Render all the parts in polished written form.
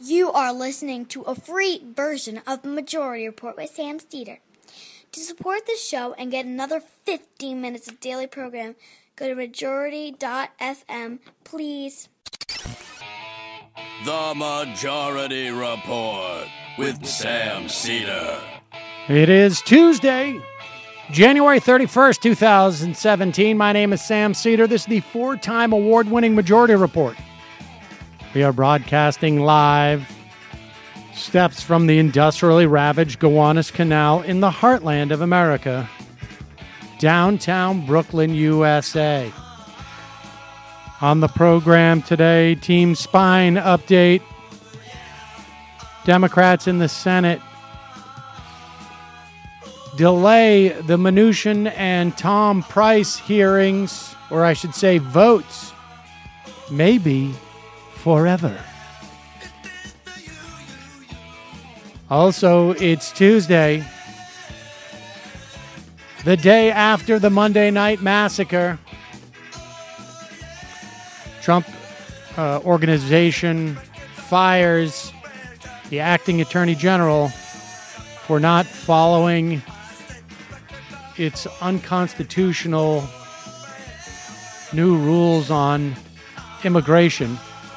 You are listening to a free version of Majority Report with Sam Steeder. To support the show and get another 15 minutes of daily program, go to majority.fm, please. The Majority Report with Sam Steeder. It is Tuesday, January 31st, 2017. My name is Sam Steeder. This is the four-time award-winning Majority Report. We are broadcasting live steps from the industrially ravaged Gowanus Canal in the heartland of America, downtown Brooklyn, USA. On the program today, Team Spine update. Democrats in the Senate delay the Mnuchin and Tom Price hearings, or I should say votes, maybe forever. Also, it's Tuesday, the day after the Monday Night Massacre. Trump organization fires the acting attorney general for not following its unconstitutional new rules on immigration.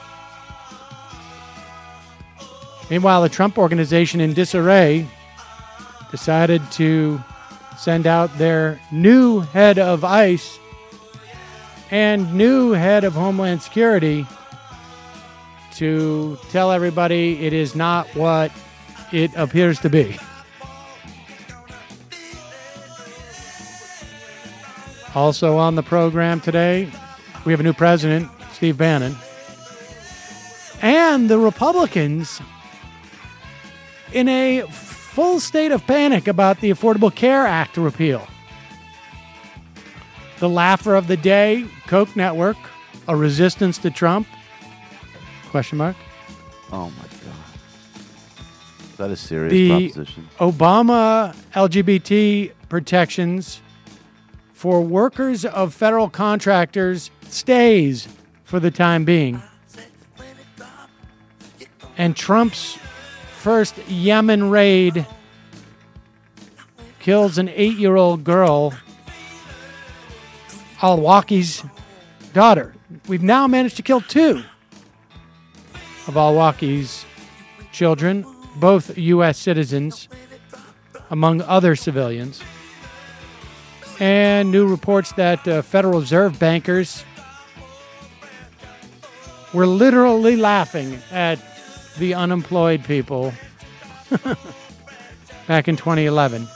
Meanwhile, the Trump organization in disarray decided to send out their new head of ICE and new head of Homeland Security to tell everybody it is not what it appears to be. Also on the program today, we have a new president, Steve Bannon, and the Republicans in a full state of panic about the Affordable Care Act repeal. The laugher of the day, Koch network, a resistance to Trump? Question mark. Oh my God. Is that a serious proposition? Obama LGBT protections for workers of federal contractors stays for the time being. And Trump's first Yemen raid kills an 8-year-old girl, al-Awlaki's daughter. We've now managed to kill 2 of al-Awlaki's children, both U.S. citizens, among other civilians. And new reports that Federal Reserve bankers were literally laughing at the unemployed people back in 2011.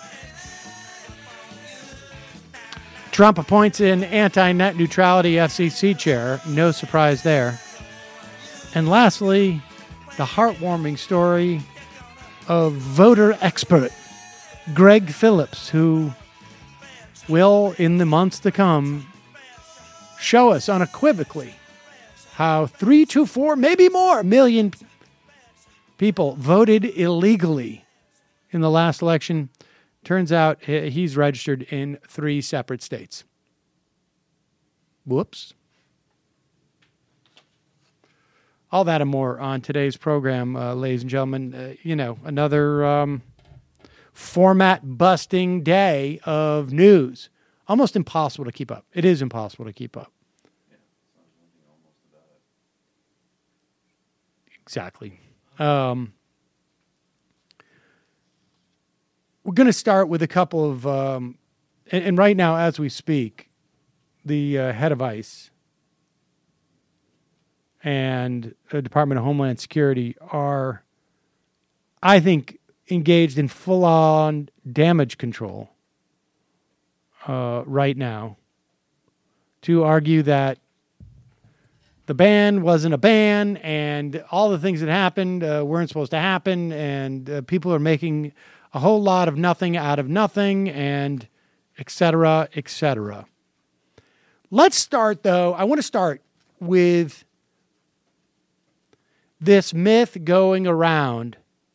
Trump appoints an anti-net neutrality FCC chair. No surprise there. And lastly, the heartwarming story of voter expert Greg Phillips, who will, in the months to come, show us unequivocally how 3 to 4, maybe more, million people voted illegally in the last election. Turns out he's registered in 3 separate states. Whoops. All that and more on today's program, ladies and gentlemen. Another format-busting day of news. Almost impossible to keep up. It is impossible to keep up. Exactly. We're going to start with a couple of, and right now as we speak, the head of ICE and the Department of Homeland Security are, I think, engaged in full-on damage control right now to argue that the ban wasn't a ban and all the things that happened weren't supposed to happen, and people are making a whole lot of nothing out of nothing, and et cetera, et cetera. Let's start, though. I want to start with this myth going around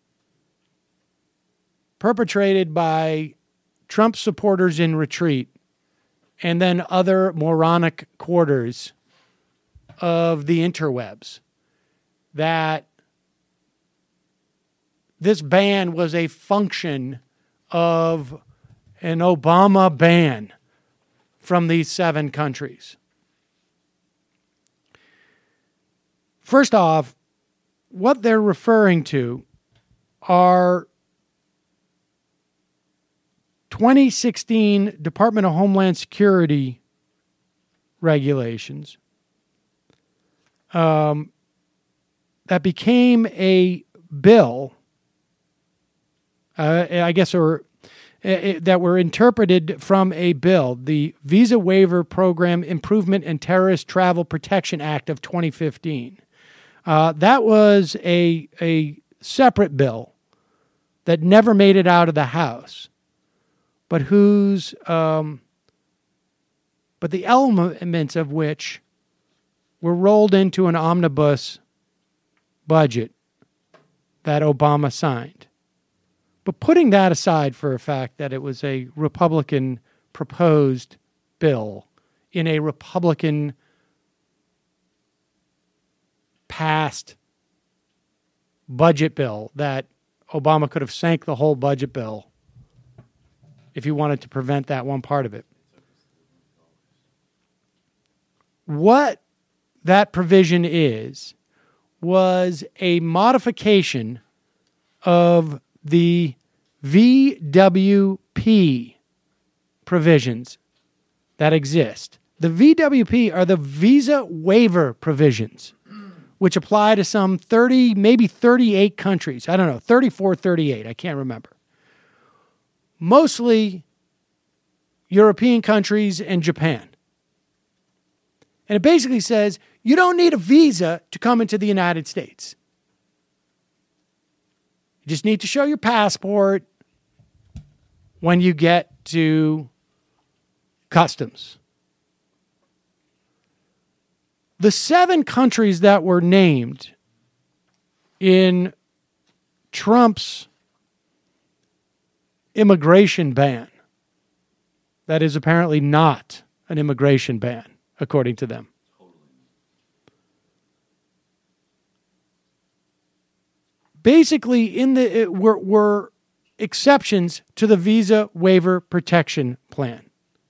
perpetrated by Trump supporters in retreat and then other moronic quarters of the interwebs that this ban was a function of an Obama ban from these 7 countries. First off, what they're referring to are 2016 Department of Homeland Security regulations that became a bill, that were interpreted from a bill, the Visa Waiver Program Improvement and Terrorist Travel Protection Act of 2015. That was a separate bill that never made it out of the House, but but the elements of which were rolled into an omnibus budget that Obama signed. But putting that aside for a fact that it was a Republican proposed bill in a Republican passed budget bill that Obama could have sank the whole budget bill if he wanted to prevent that one part of it. What that provision was a modification of the VWP provisions that exist. The VWP are the visa waiver provisions, which apply to some 30, maybe 38 countries. I don't know, 34, 38, I can't remember. Mostly European countries and Japan. And it basically says you don't need a visa to come into the United States. You just need to show your passport when you get to customs. The 7 countries that were named in Trump's immigration ban, that is apparently not an immigration ban, according to them. Basically, were exceptions to the Visa Waiver Protection Plan.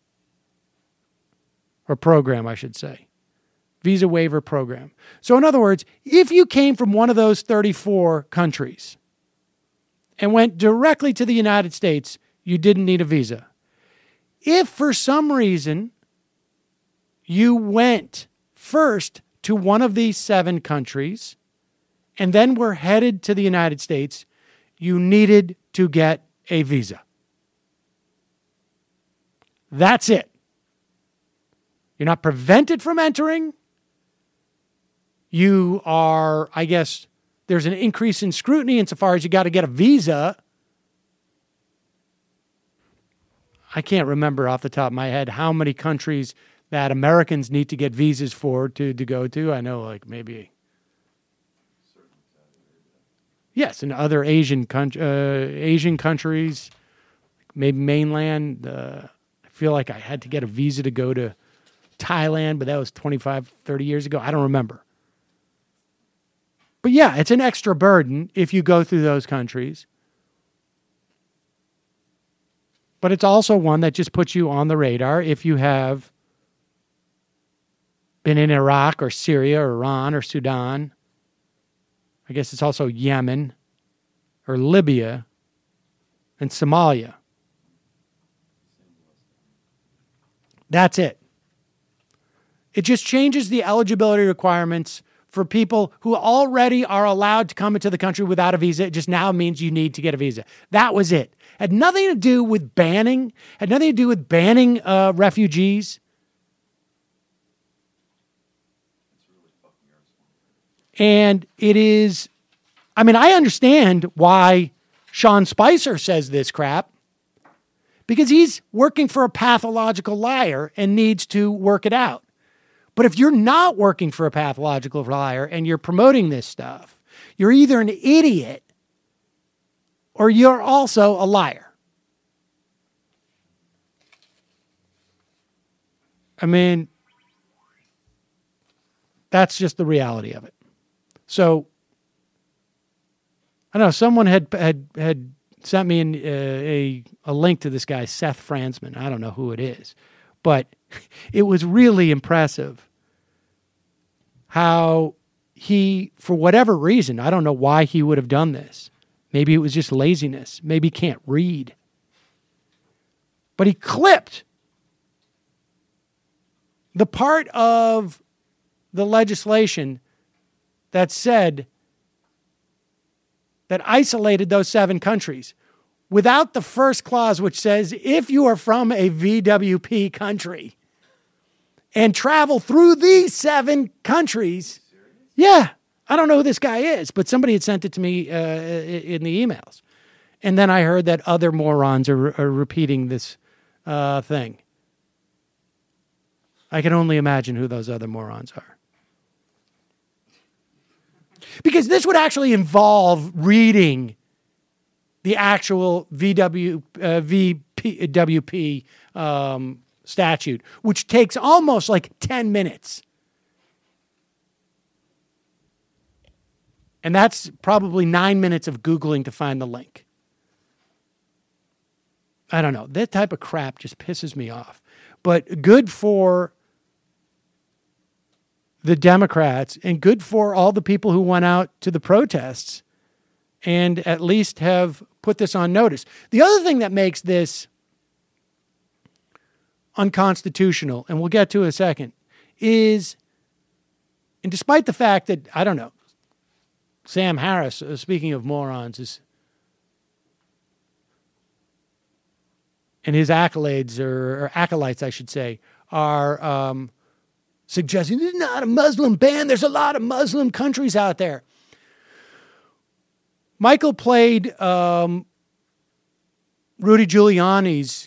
Or program, I should say. Visa Waiver Program. So in other words, if you came from one of those 34 countries and went directly to the United States, you didn't need a visa. If for some reason you went first to one of these 7 countries and then were headed to the United States, you needed to get a visa. That's it. You're not prevented from entering. You are, I guess, there's an increase in scrutiny insofar as you got to get a visa. I can't remember off the top of my head how many countries that Americans need to get visas for to go to. I know, like, maybe... Yes, in other Asian countries, maybe mainland. I feel like I had to get a visa to go to Thailand, but that was 25, 30 years ago. I don't remember. But yeah, it's an extra burden if you go through those countries. But it's also one that just puts you on the radar if you have been in Iraq or Syria or Iran or Sudan. I guess it's also Yemen or Libya and Somalia. That's it. It just changes the eligibility requirements for people who already are allowed to come into the country without a visa. It just now means you need to get a visa. That was it. Had nothing to do with banning. Had nothing to do with banning refugees. And it is, I mean, I understand why Sean Spicer says this crap, because he's working for a pathological liar and needs to work it out. But if you're not working for a pathological liar and you're promoting this stuff, you're either an idiot or you're also a liar. I mean, that's just the reality of it. So I don't know. Someone had sent me a link to this guy, Seth Franzman. I don't know who it is, but it was really impressive how he, for whatever reason, I don't know why he would have done this. Maybe it was just laziness. Maybe he can't read. But he clipped the part of the legislation that said that isolated those 7 countries without the first clause, which says if you are from a VWP country and travel through these 7 countries, yeah, I don't know who this guy is, but somebody had sent it to me in the emails. And then I heard that other morons are repeating this thing. I can only imagine who those other morons are. Because this would actually involve reading the actual VWP statute, which takes almost like 10 minutes. And that's probably 9 minutes of Googling to find the link. I don't know. That type of crap just pisses me off. But good for the Democrats and good for all the people who went out to the protests and at least have put this on notice. The other thing that makes this unconstitutional, and we'll get to in a second, is, and despite the fact that, I don't know, Sam Harris, speaking of morons, is, and his accolades, or acolytes, I should say, are suggesting this is not a Muslim ban. There's a lot of Muslim countries out there. Michael played Rudy Giuliani's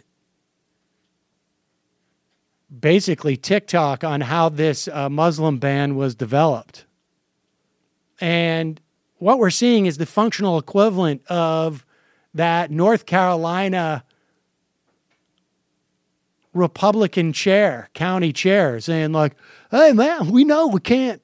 basically TikTok on how this Muslim ban was developed. And what we're seeing is the functional equivalent of that North Carolina Republican chair, county chair, saying like, hey man, we know we can't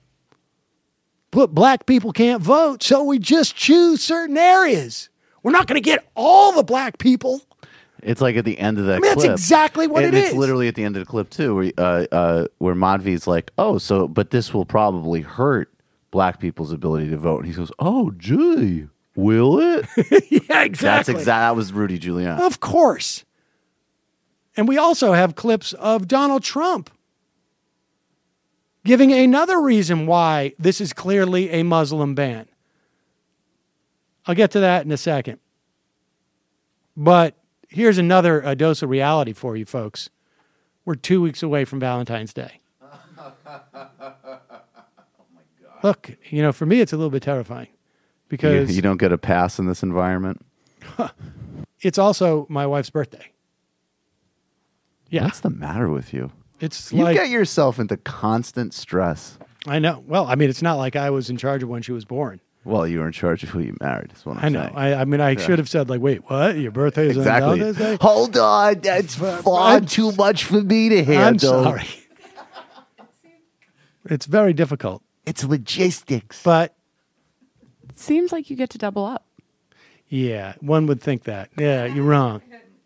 black people can't vote, so we just choose certain areas. We're not going to get all the black people. It's like at the end of that clip. That's exactly what it is. It's literally at the end of the clip too, where Madvi's like, oh, so, but this will probably hurt black people's ability to vote. And he goes, oh, gee, will it? Yeah, exactly. That was Rudy Giuliani. Of course. And we also have clips of Donald Trump giving another reason why this is clearly a Muslim ban. I'll get to that in a second. But here's another dose of reality for you folks. We're 2 weeks away from Valentine's Day. Oh my God. Look, for me, it's a little bit terrifying because you don't get a pass in this environment. It's also my wife's birthday. Yeah. What's the matter with you? You get yourself into constant stress. I know. Well, I mean, it's not like I was in charge of when she was born. Well, you were in charge of who you married. That's what I'm saying. I know. I should have said, like, wait, what? Your birthday is on Valentine's Day? Hold on. That's far too much for me to handle. I'm sorry. It's very difficult. It's logistics. But it seems like you get to double up. Yeah, one would think that. Yeah, you're wrong.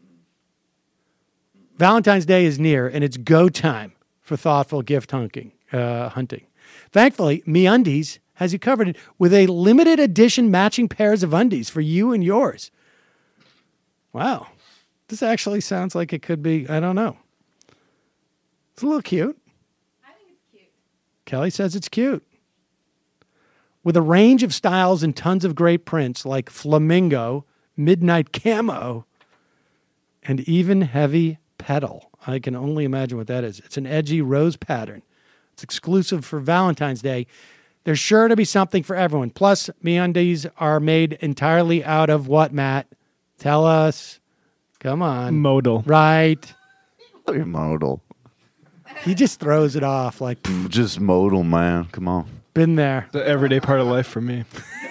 Valentine's Day is near, and it's go time for thoughtful gift hunting. Thankfully, MeUndies has you covered with a limited edition matching pairs of undies for you and yours. Wow. This actually sounds like it could be, I don't know. It's a little cute. I think it's cute. Kelly says it's cute. With a range of styles and tons of great prints like flamingo, midnight camo, and even heavy petal. I can only imagine what that is. It's an edgy rose pattern. It's exclusive for Valentine's Day. There's sure to be something for everyone. Plus, MeUndies are made entirely out of what, Matt? Tell us. Come on. Modal. Right. You're modal. He just throws it off like... Just modal, man. Come on. Been there. The everyday part of life for me.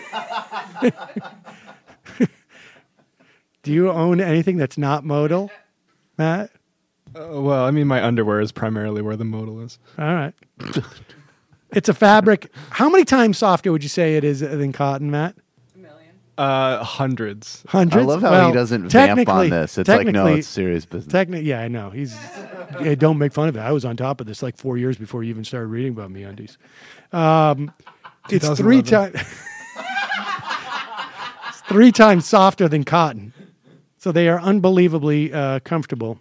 Do you own anything that's not modal, Matt? Well, I mean, my underwear is primarily where the modal is. All right. It's a fabric. How many times softer would you say it is than cotton, Matt? A million. Hundreds. Hundreds. I love how Well, he doesn't vamp on technically- this. It's like, no, technically- it's serious business. Yeah, I know. Yeah, don't make fun of it. I was on top of this like 4 years before you even started reading about MeUndies. It's 3 times. It's 3 times softer than cotton, so they are unbelievably comfortable.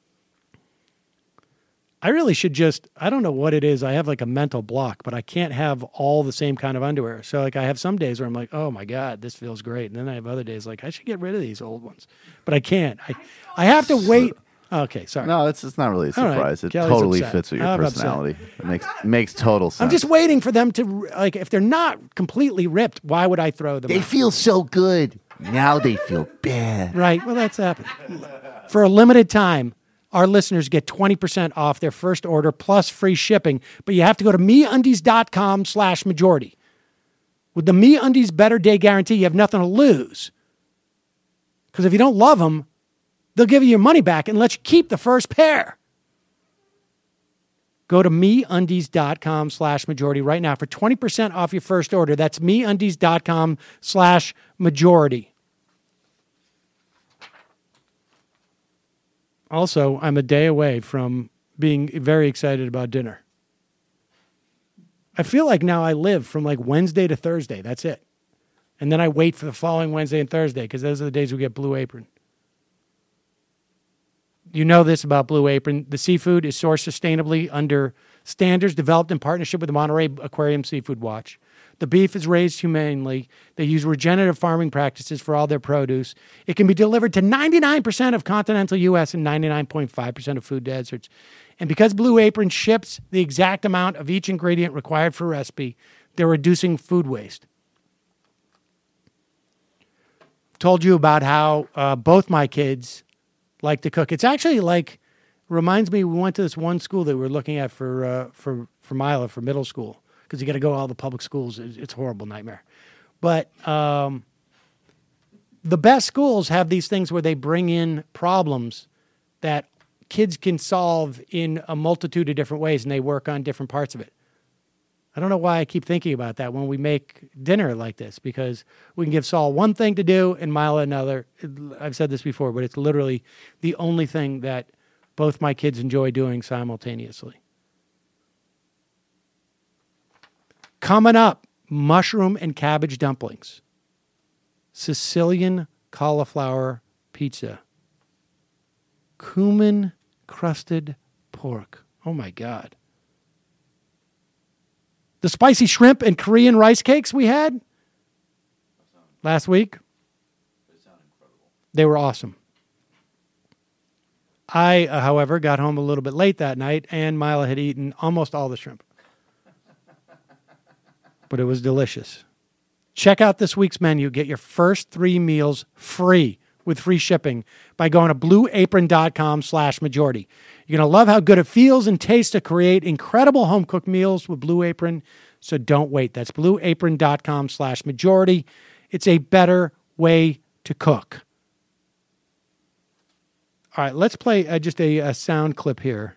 I really should I don't know what it is. I have like a mental block, but I can't have all the same kind of underwear. So like I have some days where I'm like, oh my God, this feels great. And then I have other days like I should get rid of these old ones, but I can't. I have to wait. Okay, sorry. No, it's not really a All right. surprise. It Kelly's totally upset. fits with your I'm upset. personality. It makes total sense. I'm just waiting for them to, like, if they're not completely ripped, why would I throw them They out? feel so good. Now they feel bad. Right. Well, that's happened. For a limited time, our listeners get 20% off their first order plus free shipping, but you have to go to MeUndies.com/majority. With the MeUndies Better Day Guarantee, you have nothing to lose. Because if you don't love them, they'll give you your money back and let you keep the first pair. Go to MeUndies.com/majority right now for 20% off your first order. That's MeUndies.com/majority. Also, I'm a day away from being very excited about dinner. I feel like now I live from like Wednesday to Thursday. That's it. And then I wait for the following Wednesday and Thursday because those are the days we get Blue Apron. You know this about Blue Apron. The seafood is sourced sustainably under standards developed in partnership with the Monterey Aquarium Seafood Watch. The beef is raised humanely. They use regenerative farming practices for all their produce. It can be delivered to 99% of continental U.S. and 99.5% of food deserts. And because Blue Apron ships the exact amount of each ingredient required for a recipe, they're reducing food waste. Told you about how both my kids like to cook. It's actually like, reminds me, we went to this one school that we were looking at for Mila for middle school, because you got to go to all the public schools. It's a horrible nightmare. But the best schools have these things where they bring in problems that kids can solve in a multitude of different ways, and they work on different parts of it. I don't know why I keep thinking about that when we make dinner like this, because we can give Saul one thing to do and Mila another. I've said this before, but it's literally the only thing that both my kids enjoy doing simultaneously. Coming up, mushroom and cabbage dumplings, Sicilian cauliflower pizza, cumin crusted pork. Oh my God. The spicy shrimp and Korean rice cakes we had last week, they were awesome. I, however, got home a little bit late that night, and Mila had eaten almost all the shrimp. But it was delicious. Check out this week's menu. Get your first 3 meals free with free shipping by going to blueapron.com/majority. You're going to love how good it feels and tastes to create incredible home-cooked meals with Blue Apron, so don't wait. That's blueapron.com/majority. It's a better way to cook. All right, let's play just a sound clip here.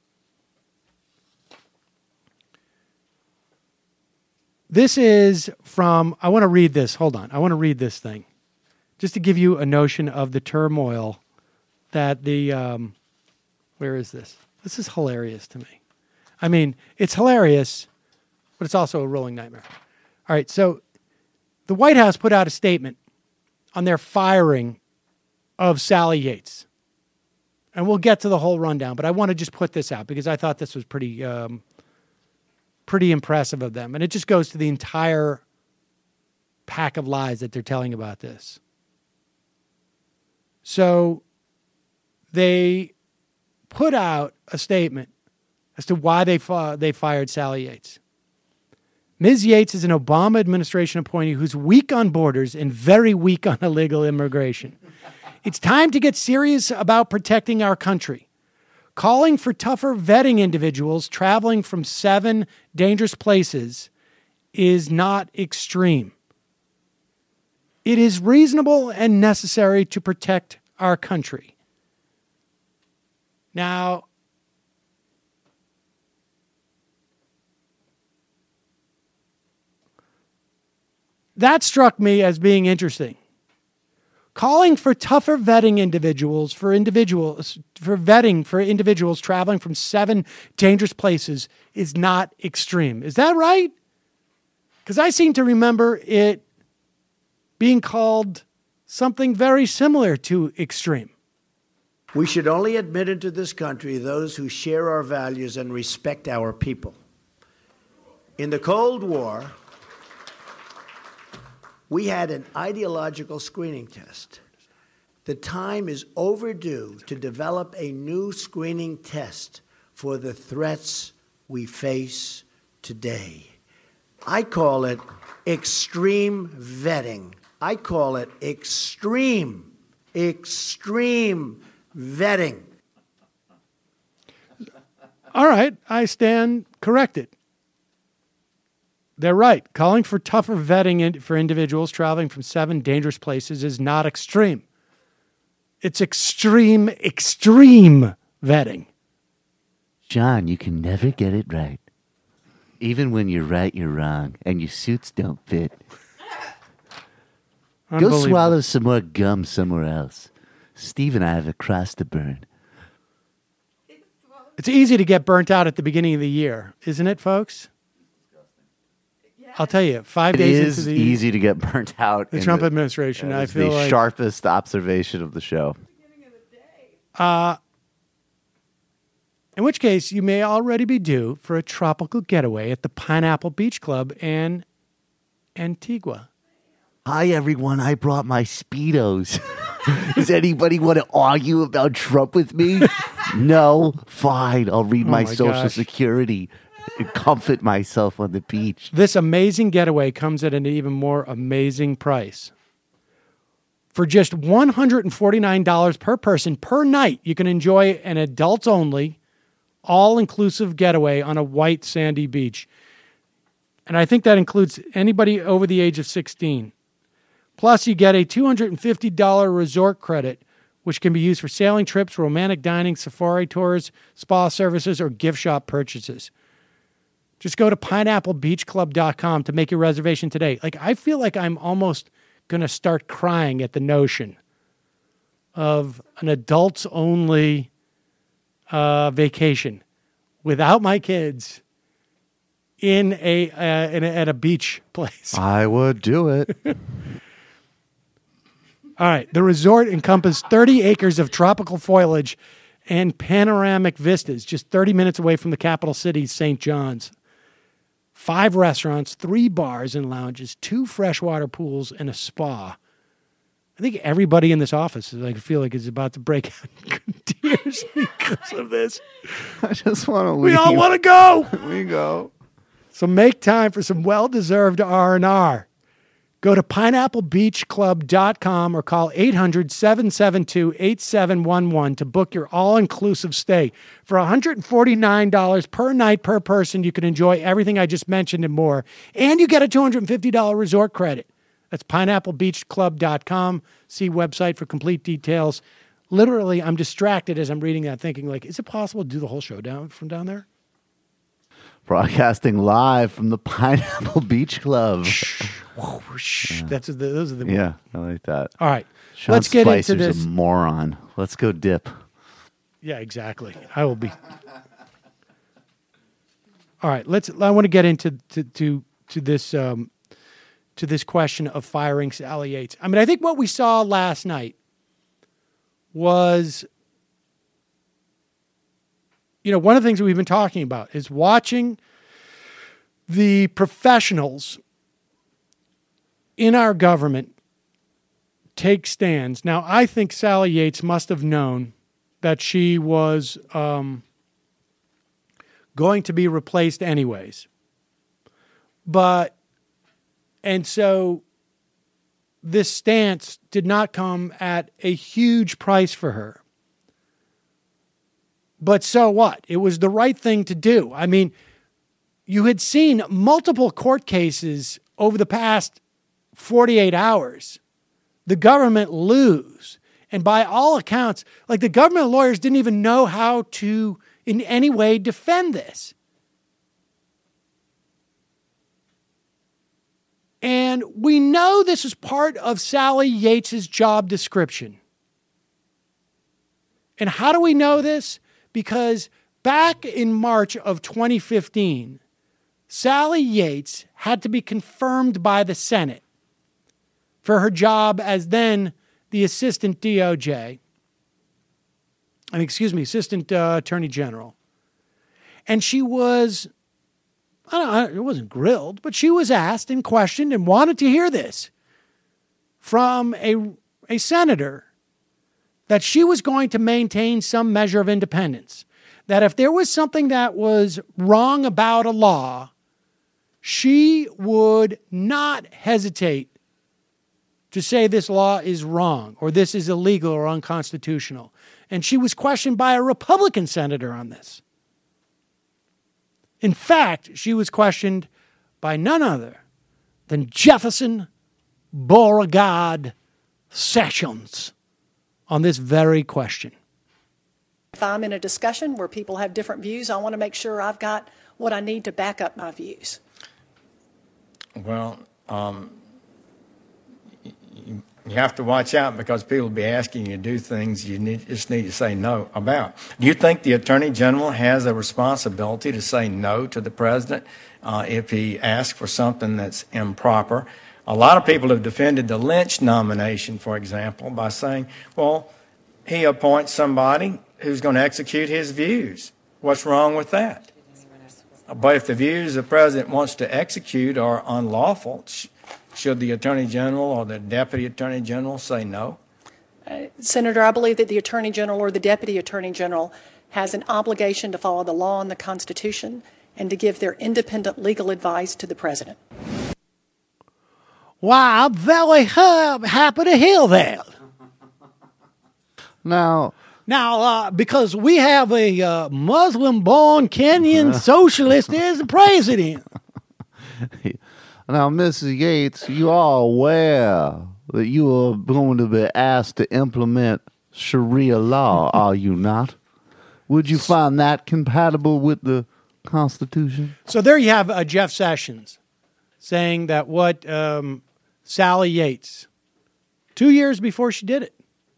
This is from, I want to read this. Hold on. I want to read this thing just to give you a notion of the turmoil that where is this? This is hilarious to me. I mean, it's hilarious, but it's also a rolling nightmare. All right, so the White House put out a statement on their firing of Sally Yates. And we'll get to the whole rundown, but I want to just put this out because I thought this was pretty impressive of them. And it just goes to the entire pack of lies that they're telling about this. So they put out a statement as to why they fired Sally Yates. Ms. Yates is an Obama administration appointee who's weak on borders and very weak on illegal immigration. It's time to get serious about protecting our country. Calling for tougher vetting individuals traveling from 7 dangerous places is not extreme. It is reasonable and necessary to protect our country. Now, That struck me as being interesting. Calling for tougher vetting for individuals traveling from 7 dangerous places is not extreme. Is that right? Because I seem to remember it being called something very similar to extreme. We should only admit into this country those who share our values and respect our people. In the Cold War, we had an ideological screening test. The time is overdue to develop a new screening test for the threats we face today. I call it extreme vetting. I call it extreme vetting. All right, I stand corrected. They're right. Calling for tougher vetting for individuals traveling from 7 dangerous places is not extreme. It's extreme vetting. John, you can never get it right. Even when you're right, you're wrong, and your suits don't fit. Go swallow some more gum somewhere else. Steve and I have a cross to burn. It's easy to get burnt out at the beginning of the year, isn't it, folks? I'll tell you, 5 days into the... It is easy to get burnt out. The Trump administration, I feel the like... sharpest observation of the show. In which case, you may already be due for a tropical getaway at the Pineapple Beach Club in Antigua. Hi, everyone. I brought my Speedos. Does anybody want to argue about Trump with me? No? Fine. I'll read my Social Security and comfort myself on the beach. This amazing getaway comes at an even more amazing price. For just $149 per person per night, you can enjoy an adults-only, all-inclusive getaway on a white sandy beach. And I think that includes anybody over the age of 16. Plus, you get a $250 resort credit, which can be used for sailing trips, romantic dining, safari tours, spa services, or gift shop purchases. Just go to pineapplebeachclub.com to make your reservation today. I feel like I'm almost going to start crying at the notion of an adults-only vacation without my kids at a beach place. I would do it. All right. The resort encompassed 30 acres of tropical foliage and panoramic vistas, just 30 minutes away from the capital city, St. John's. 5 restaurants, 3 bars and lounges, 2 freshwater pools, and a spa. I think everybody in this office is about to break out in tears because of this. I just want to leave. We all want to go. We go. So make time for some well-deserved R&R. Go to pineapplebeachclub.com or call 800-772-8711 to book your all-inclusive stay. For $149 per night per person, you can enjoy everything I just mentioned and more. And you get a $250 resort credit. That's pineapplebeachclub.com. See website for complete details. Literally, I'm distracted as I'm reading that, thinking, is it possible to do the whole show from down there? Broadcasting live from the Pineapple Beach Club. Those are the Yeah, I like that. All right. Sean Let's get Spicer's into this. A moron. Let's go dip. Yeah, exactly. I will be. All right. I want to get into this question of firing Sally Yates. I mean, I think what we saw last night was, one of the things that we've been talking about is watching the professionals in our government take stands. Now, I think Sally Yates must have known that she was going to be replaced anyways. And so this stance did not come at a huge price for her. But so what? It was the right thing to do. I mean, you had seen multiple court cases over the past 48 hours. The government lose. And by all accounts, the government lawyers didn't even know how to in any way defend this. And we know this is part of Sally Yates's job description. And how do we know this? Because back in March of 2015, Sally Yates had to be confirmed by the Senate for her job as then the assistant assistant attorney general. And she was, it wasn't grilled, but she was asked and questioned and wanted to hear this from a senator that she was going to maintain some measure of independence, that if there was something that was wrong about a law, she would not hesitate to say this law is wrong or this is illegal or unconstitutional. And she was questioned by a Republican senator on this. In fact, she was questioned by none other than Jefferson Beauregard Sessions on this very question. If I'm in a discussion where people have different views, I want to make sure I've got what I need to back up my views. Well, you have to watch out because people will be asking you to do things you just need to say no about. Do you think the Attorney General has a responsibility to say no to the President if he asks for something that's improper? A lot of people have defended the Lynch nomination, for example, by saying, well, he appoints somebody who's going to execute his views. What's wrong with that? But if the views the President wants to execute are unlawful, should the Attorney General or the Deputy Attorney General say no? Senator, I believe that the Attorney General or the Deputy Attorney General has an obligation to follow the law and the Constitution and to give their independent legal advice to the President. Wow, I'm very happy to hear that. Now, because we have a Muslim-born Kenyan socialist as the president. Now, Mrs. Yates, you are aware that you are going to be asked to implement Sharia law, are you not? Would you find that compatible with the Constitution? So there you have Jeff Sessions saying that what Sally Yates, 2 years before she did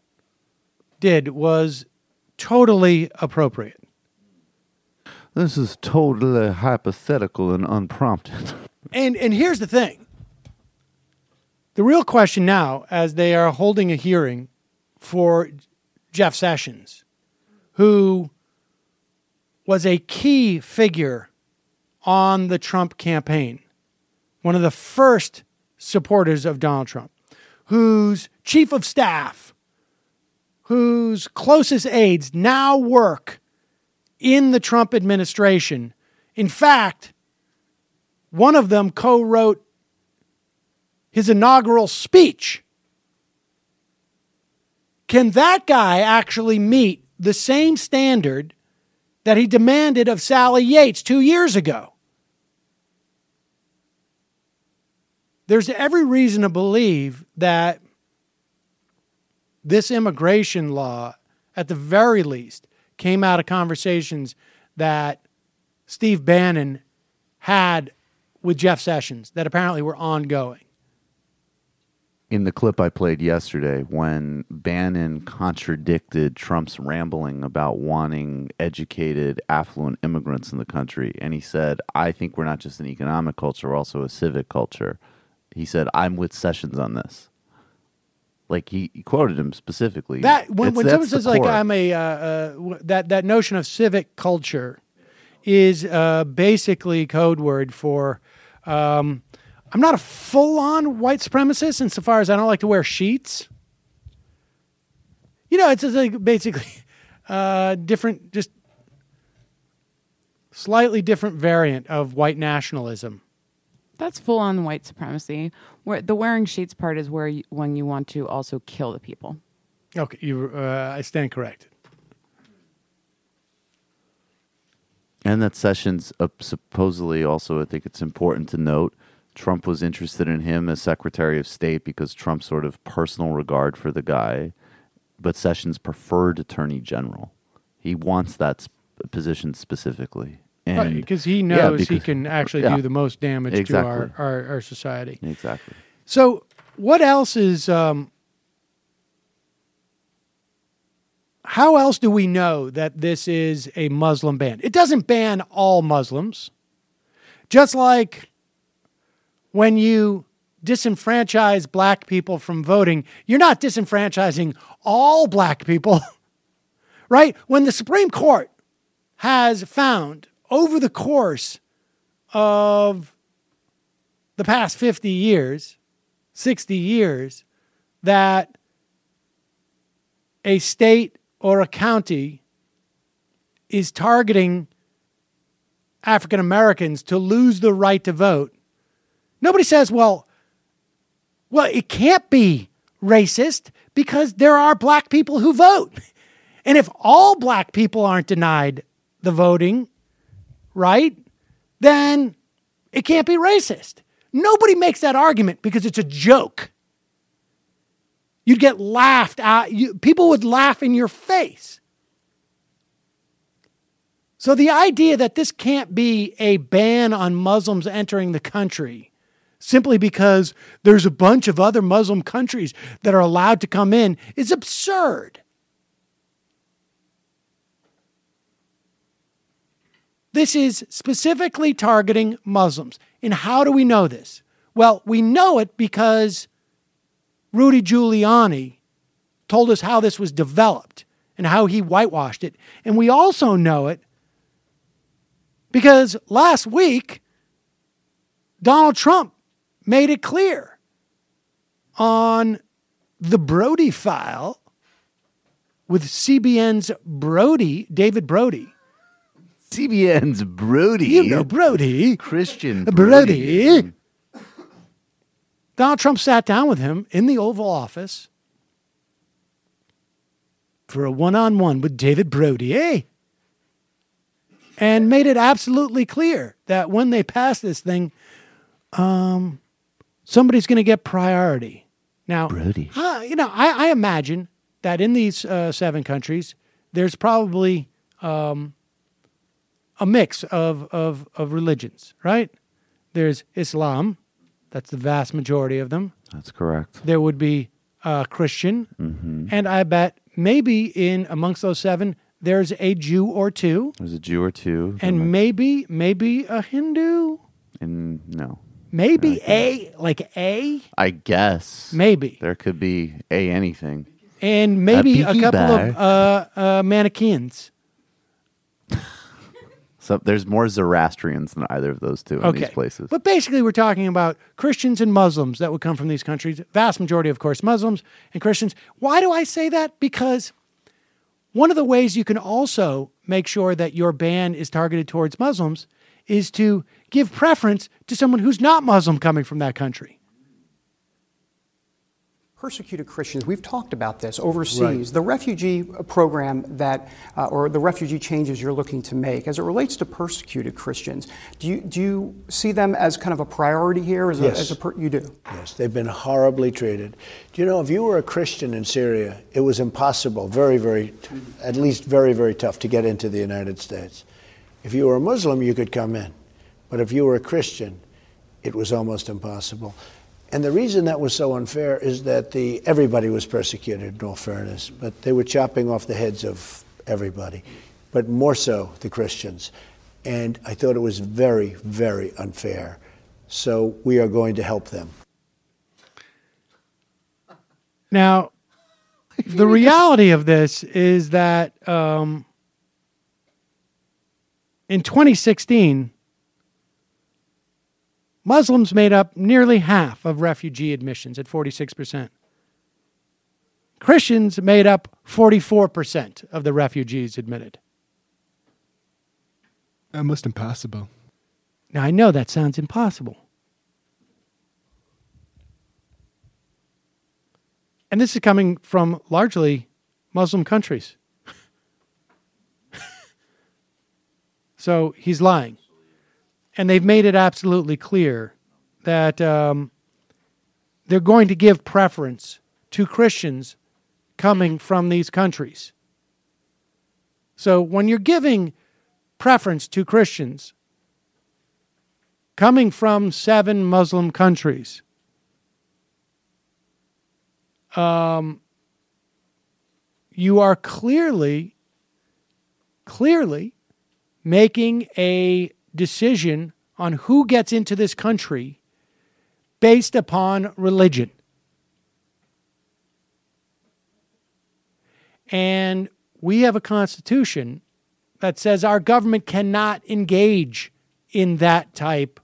was totally appropriate. This is totally hypothetical and unprompted. And here's the thing. The real question now, as they are holding a hearing for Jeff Sessions, who was a key figure on the Trump campaign, one of the first supporters of Donald Trump, whose chief of staff, whose closest aides now work in the Trump administration. In fact, one of them co-wrote his inaugural speech. Can that guy actually meet the same standard that he demanded of Sally Yates 2 years ago? There's every reason to believe that this immigration law, at the very least, came out of conversations that Steve Bannon had with Jeff Sessions that apparently were ongoing. In the clip I played yesterday, when Bannon contradicted Trump's rambling about wanting educated, affluent immigrants in the country, and he said, I think we're not just an economic culture, we're also a civic culture. He said, I'm with Sessions on this. Like, he quoted him specifically. That when someone says, like, I'm that notion of civic culture is basically code word for I'm not a full-on white supremacist insofar as I don't like to wear sheets. You know, it's just like basically different, just slightly different variant of white nationalism. That's full-on white supremacy. Where the wearing sheets part is where when you want to also kill the people. Okay, I stand corrected. And that Sessions supposedly also, I think it's important to note, Trump was interested in him as Secretary of State because Trump's sort of personal regard for the guy, but Sessions preferred Attorney General. He wants that position specifically. And because he knows he because- can actually yeah. do the most damage Exactly. to our society. Exactly. So what else is, how else do we know that this is a Muslim ban? It doesn't ban all Muslims. Just like when you disenfranchise black people from voting, you're not disenfranchising all black people, right? When the Supreme Court has found over the course of the past 50 years, 60 years, that a state or a county is targeting African Americans to lose the right to vote, nobody says, well, it can't be racist because there are black people who vote. And if all black people aren't denied the voting, right, then it can't be racist. Nobody makes that argument because it's a joke. You'd get laughed at. People would laugh in your face. So the idea that this can't be a ban on Muslims entering the country simply because there's a bunch of other Muslim countries that are allowed to come in is absurd. This is specifically targeting Muslims. And how do we know this? Well, we know it because Rudy Giuliani told us how this was developed and how he whitewashed it. And we also know it because last week, Donald Trump made it clear on the Brody file with CBN's Brody, David Brody. CBN's Brody. You know Brody. Christian Brody. Donald Trump sat down with him in the Oval Office for a one-on-one with David Brody, and made it absolutely clear that when they pass this thing, somebody's going to get priority. Now, Brody. I imagine that in these 7 countries, there's probably a mix of religions, right? There's Islam. That's the vast majority of them. That's correct. There would be Christian. Mm-hmm. And I bet maybe in amongst those 7, there's a Jew or 2. There's a Jew or 2. And maybe a Hindu. And no. Maybe A. I guess. Maybe. There could be anything. And maybe a Biki couple bar. of Manichaeans. So there's more Zoroastrians than either of those two in these places. But basically, we're talking about Christians and Muslims that would come from these countries. Vast majority, of course, Muslims and Christians. Why do I say that? Because one of the ways you can also make sure that your ban is targeted towards Muslims is to give preference to someone who's not Muslim coming from that country. Persecuted Christians, we've talked about this overseas. Right. The refugee program that, or the refugee changes you're looking to make, as it relates to persecuted Christians, do you see them as kind of a priority here? Yes. You do? Yes, they've been horribly treated. Do you know, if you were a Christian in Syria, it was impossible, at least very, very tough to get into the United States. If you were a Muslim, you could come in. But if you were a Christian, it was almost impossible. And the reason that was so unfair is that everybody was persecuted, in all fairness, but they were chopping off the heads of everybody, but more so the Christians. And I thought it was very, very unfair. So we are going to help them. Now, the reality of this is that in 2016, Muslims made up nearly half of refugee admissions at 46%. Christians made up 44% of the refugees admitted. Almost impossible. Now, I know that sounds impossible. And this is coming from largely Muslim countries. So he's lying. And they've made it absolutely clear that they're going to give preference to Christians coming from these countries. So when you're giving preference to Christians coming from 7 Muslim countries, you are clearly making a decision on who gets into this country based upon religion. And we have a constitution that says our government cannot engage in that type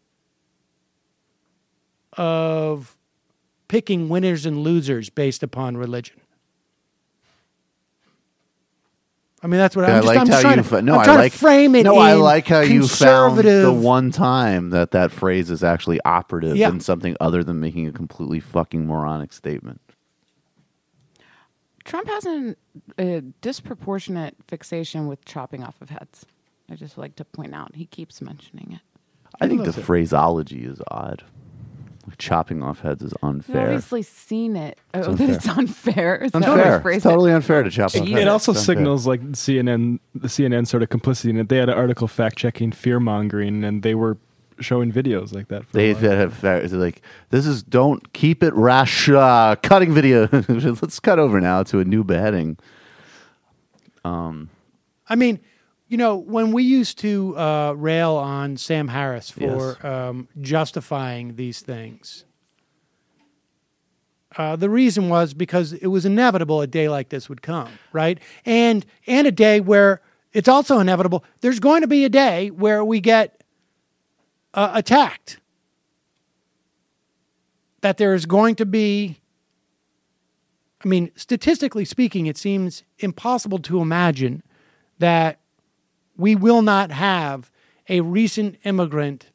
of picking winners and losers based upon religion. I mean, that's what I'm trying to frame it. I like how you found conservative. the one time that phrase is actually operative in something other than making a completely fucking moronic statement. Trump has a disproportionate fixation with chopping off of heads. I just like to point out he keeps mentioning it. I think the phraseology is odd. Chopping off heads is unfair. You've obviously seen it. That it's unfair. Is unfair. It's totally unfair to chop off heads. It also signals like the CNN sort of complicity in it. They had an article fact-checking fear-mongering, and they were showing videos like that. They have like, this is don't keep it rash cutting video. Let's cut over now to a new beheading. I mean, you know, when we used to rail on Sam Harris for justifying these things, the reason was because it was inevitable a day like this would come, right? And a day where it's also inevitable there's going to be a day where we get attacked. That there is going to be, I mean, statistically speaking, it seems impossible to imagine that we will not have a recent immigrant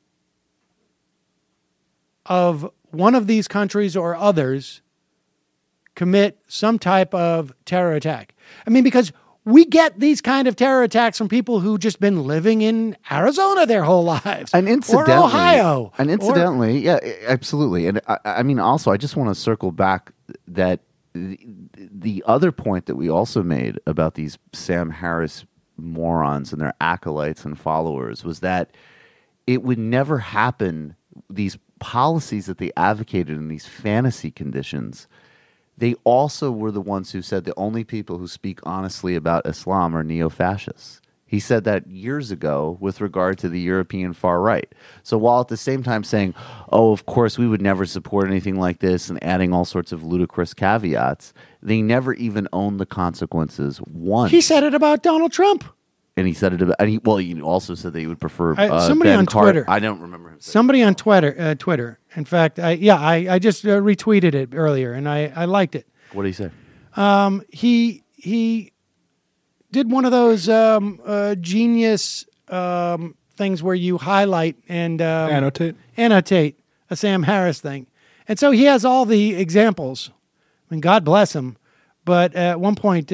of one of these countries or others commit some type of terror attack. I mean, because we get these kind of terror attacks from people who just been living in Arizona their whole lives. And incidentally, or Ohio. Yeah, absolutely. And I mean, also, I just want to circle back that the other point that we also made about these Sam Harris morons and their acolytes and followers was that it would never happen. These policies that they advocated in these fantasy conditions, they also were the ones who said the only people who speak honestly about Islam are neo-fascists. He said that years ago with regard to the European far right. So while at the same time saying, oh, of course, we would never support anything like this and adding all sorts of ludicrous caveats, they never even owned the consequences once. He said it about Donald Trump. And he said it about, and he also said that he would prefer somebody Ben on Twitter. I don't remember him. Somebody on Twitter. In fact, I just retweeted it earlier, and I liked it. What did he say? He did one of those genius things where you highlight and annotate a Sam Harris thing, and so he has all the examples. I mean, God bless him, but at one point.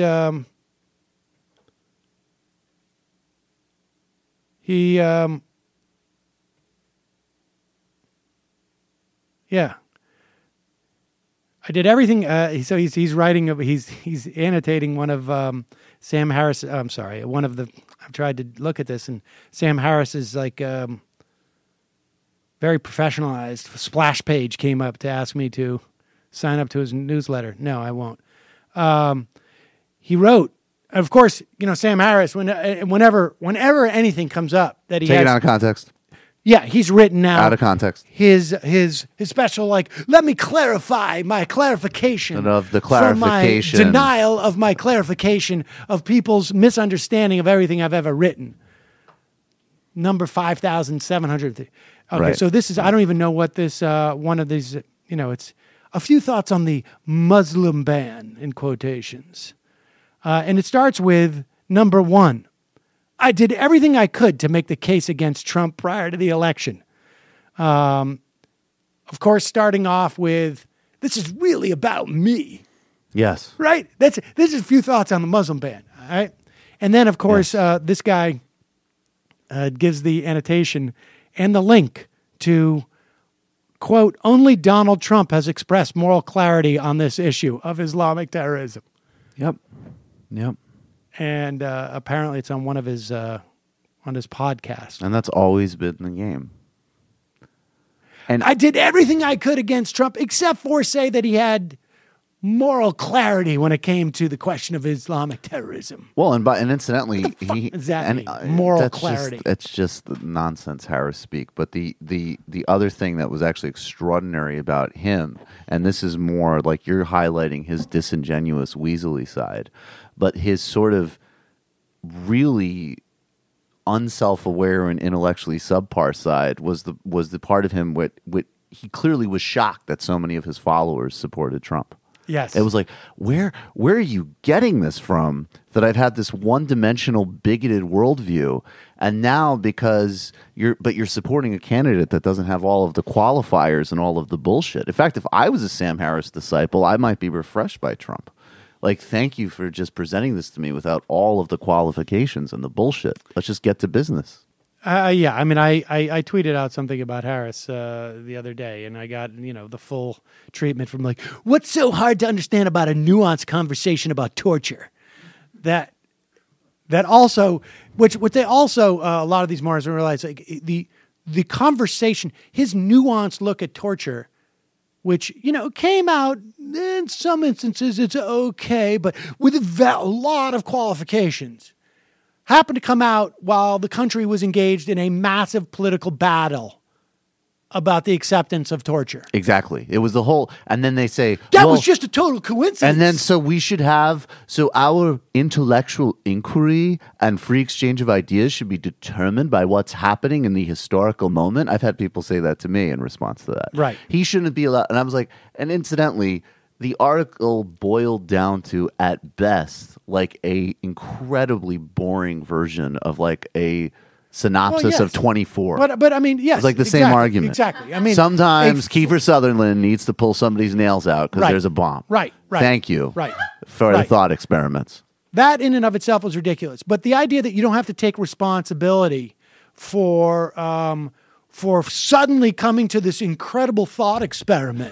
He, I did everything. So he's writing. He's annotating one of Sam Harris. I'm sorry, one of the. I've tried to look at this, and Sam Harris is like very professionalized. Splash Page came up to ask me to sign up to his newsletter. No, I won't. He wrote. Of course, you know, Sam Harris, whenever anything comes up that he Take has... it out of context. Yeah, he's written now... Out of context. His special, like, let me clarify my clarification... And of the clarification... For my denial of my clarification of people's misunderstanding of everything I've ever written. Number 5,700... Okay, right. So this is... I don't even know what this... one of these... You know, it's... A few thoughts on the Muslim ban, in quotations... and it starts with number 1. I did everything I could to make the case against Trump prior to the election. Of course, starting off with, this is really about me. Yes. Right? This is a few thoughts on the Muslim ban. All right? And then, of course, this guy gives the annotation and the link to, quote, only Donald Trump has expressed moral clarity on this issue of Islamic terrorism. Yep. And apparently it's on one of his on his podcast. And that's always been the game. And I did everything I could against Trump except for say that he had moral clarity when it came to the question of Islamic terrorism. Well, and incidentally, moral clarity. It's just nonsense Harris speak. But the other thing that was actually extraordinary about him, and this is more like you're highlighting his disingenuous weaselly side, but his sort of really unself-aware and intellectually subpar side was the part of him where he clearly was shocked that so many of his followers supported Trump. Yes. It was like, where are you getting this from? That I've had this one-dimensional, bigoted worldview, and now because you're supporting a candidate that doesn't have all of the qualifiers and all of the bullshit. In fact, if I was a Sam Harris disciple, I might be refreshed by Trump. Like, thank you for just presenting this to me without all of the qualifications and the bullshit. Let's just get to business. Yeah, I mean, I tweeted out something about Harris the other day, and I got, the full treatment from like, what's so hard to understand about a nuanced conversation about torture? That also, what they also, a lot of these Mars don't realize, like the conversation, his nuanced look at torture, which, came out in some instances, it's okay, but with a lot of qualifications. Happened to come out while the country was engaged in a massive political battle about the acceptance of torture. Exactly. It was the whole, and then they say that was just a total coincidence. And then so our intellectual inquiry and free exchange of ideas should be determined by what's happening in the historical moment. I've had people say that to me in response to that. Right. He shouldn't be allowed. And I was like, and incidentally, the article boiled down to, at best, like a incredibly boring version of like a synopsis of 24. But I mean, yes. It's like the same argument. Exactly. I mean, sometimes Kiefer Sutherland needs to pull somebody's nails out because there's a bomb. Right. Thank you. Right. For the thought experiments. That in and of itself was ridiculous. But the idea that you don't have to take responsibility for suddenly coming to this incredible thought experiment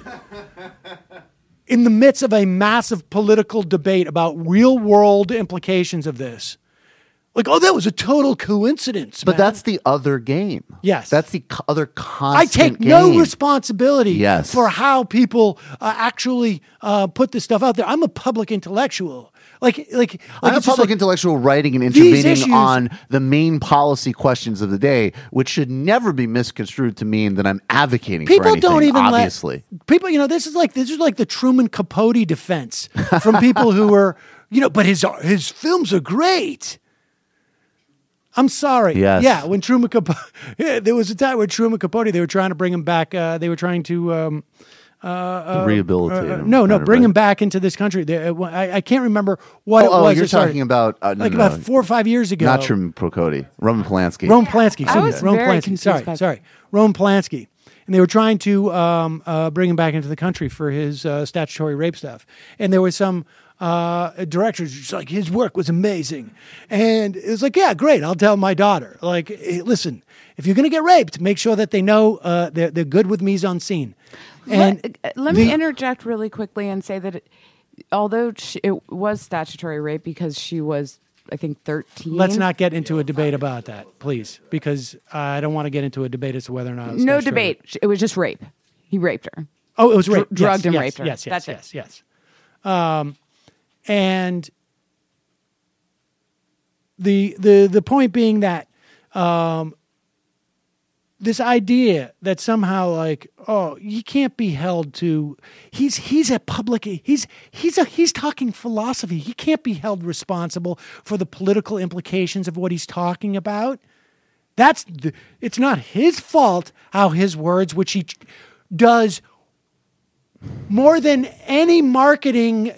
in the midst of a massive political debate about real world implications of this. Like, that was a total coincidence, But man. that's the other game. Yes. That's the other constant I take game. no responsibility Yes. for how people actually put this stuff out there. I'm a public intellectual. Like I'm a public intellectual writing and intervening on the main policy questions of the day, which should never be misconstrued to mean that I'm advocating for anything, don't even obviously. People, this is like the Truman Capote defense from people who were, but his films are great. I'm sorry. Yes. Yeah, when Truman Capote, there was a time when Truman Capote, they were trying to bring him back. They were trying to rehabilitate him. Bring him back into this country. I can't remember what it was. You're talking about about 4 or 5 years ago. Not Truman Capote. Roman Polanski. Roman Polanski. I was very confused. Sorry. Roman Polanski. And they were trying to bring him back into the country for his statutory rape stuff. And there was some directors just like, his work was amazing. And it was like, yeah, great. I'll tell my daughter. Like, hey, listen, if you're going to get raped, make sure that they know they're good with mise en scene. And let me interject really quickly and say that although it was statutory rape because she was, I think, 13. Let's not get into a debate about that, please, because I don't want to get into a debate as to whether or not. No debate. It was just rape. He raped her. Oh, it was rape. Drugged and raped her. Yes. And the point being that this idea that somehow like, he can't be held to, he's a public, he's talking philosophy. He can't be held responsible for the political implications of what he's talking about. It's not his fault how his words, which he does more than any marketing,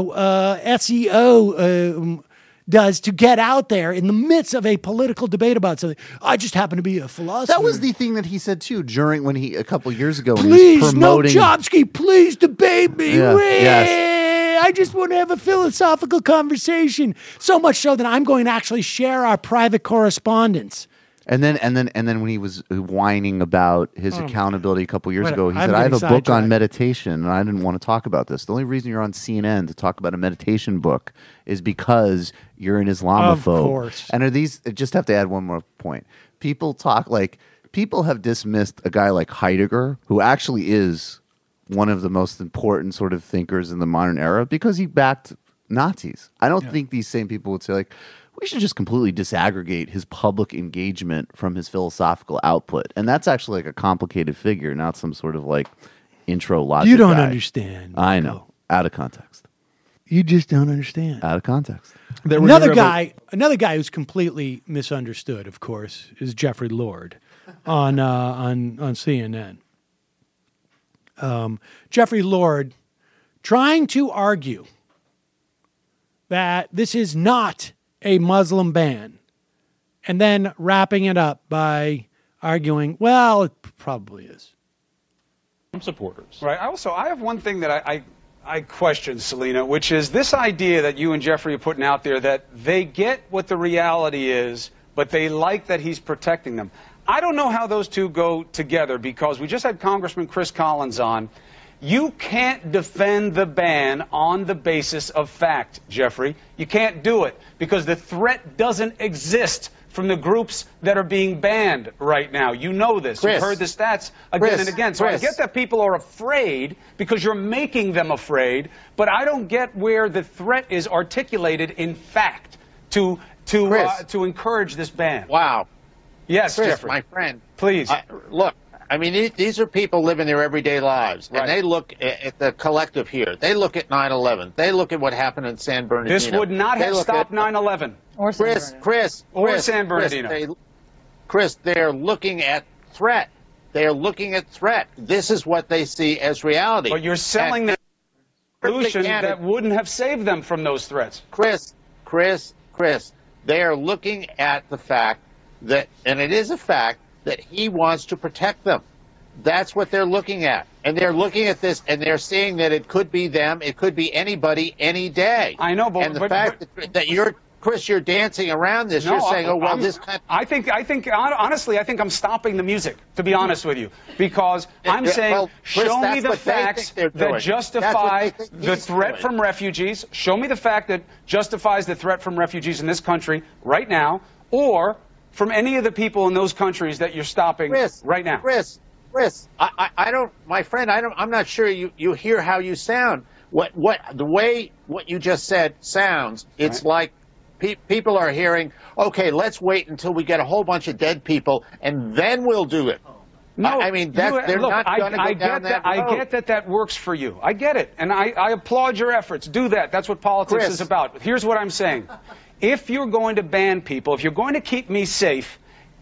SEO does to get out there in the midst of a political debate about something. I just happen to be a philosopher. That was the thing that he said too when he a couple years ago. Please, when he was promoting... no Chomsky, please debate me. Yeah, yes. I just want to have a philosophical conversation. So much so that I'm going to actually share our private correspondence And then when he was whining about his accountability a couple years ago, he said, "I have a book on sidetracked. meditation, and I didn't want to talk about this. The only reason you're on CNN to talk about a meditation book is because you're an Islamophobe." Of course. And I just have to add one more point. People have dismissed a guy like Heidegger, who actually is one of the most important sort of thinkers in the modern era, because he backed Nazis. I don't think these same people would say, like, we should just completely disaggregate his public engagement from his philosophical output. And that's actually like a complicated figure, not some sort of like intro logic. You don't guy. understand. I know. Out of context. You just don't understand. Out of context. Another guy who's completely misunderstood, of course, is Jeffrey Lord on CNN. Jeffrey Lord trying to argue that this is not a Muslim ban, and then wrapping it up by arguing, well, it probably is. Supporters. Right. I have one thing that I question, Selena, which is this idea that you and Jeffrey are putting out there that they get what the reality is, but they like that he's protecting them. I don't know how those two go together, because we just had Congressman Chris Collins on. You can't defend the ban on the basis of fact, Jeffrey. You can't do it because the threat doesn't exist from the groups that are being banned right now. You know this. You've heard the stats again and again. So I get that people are afraid because you're making them afraid, but I don't get where the threat is articulated in fact to encourage this ban. Wow. Yes, Chris, Jeffrey. my friend. Please. Look. I mean, these are people living their everyday lives, and they look at the collective here. They look at 9/11. They look at what happened in San Bernardino. This would not have stopped 9/11. Or San Bernardino. Chris, they're looking at threat. They're looking at threat. This is what they see as reality. But you're selling the solution that wouldn't have saved them from those threats. Chris, they are looking at the fact that, and it is a fact, that he wants to protect them. That's what they're looking at. And they're looking at this, and they're seeing that it could be them, it could be anybody, any day. I know, but... And the fact that you're, Chris, you're dancing around this. No, you're saying, oh, well, honestly, I think I'm stopping the music, to be honest with you. Because I'm saying, Chris, show me the what facts that justify the threat from refugees. Show me the fact that justifies the threat from refugees in this country right now, or from any of the people in those countries that you're stopping right now. Chris, I don't, my friend, I'm not sure you hear how you sound. The way what you just said sounds, it's like people are hearing, okay, let's wait until we get a whole bunch of dead people and then we'll do it. No, I mean, they're not going to go down that road. I get that works for you. I get it. And I applaud your efforts. Do that. That's what politics is about. Here's what I'm saying. If you're going to ban people, if you're going to keep me safe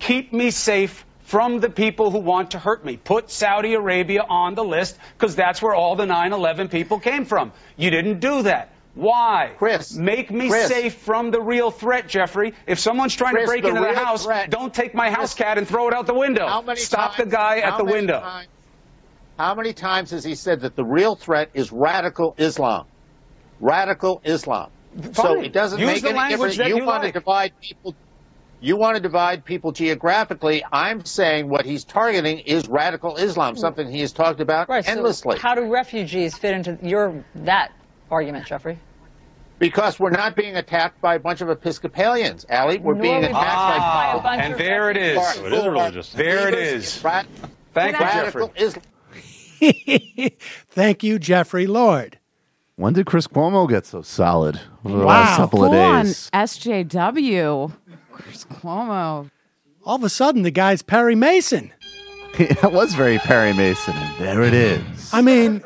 from the people who want to hurt me. Put Saudi Arabia on the list, because that's where all the 9/11 people came from. You didn't do that. Why? Make me safe from the real threat, Jeffrey. If someone's trying to break into the house, don't take my house cat and throw it out the window. Stop the guy at the window. How many times has he said that the real threat is radical Islam? Radical Islam. Fine. So it doesn't Use make any difference. You want to divide people. You want to divide people geographically. I'm saying what he's targeting is radical Islam, something he has talked about endlessly. So how do refugees fit into that argument, Jeffrey? Because we're not being attacked by a bunch of Episcopalians, Allie. We're being attacked by and there it is. So it is religious. There it is. Thank you, Jeffrey. Thank you, Jeffrey Lord. When did Chris Cuomo get so solid over the Wow. last couple of days? On SJW. Chris Cuomo. All of a sudden, the guy's Perry Mason. That was very Perry Mason, and there it is. I mean,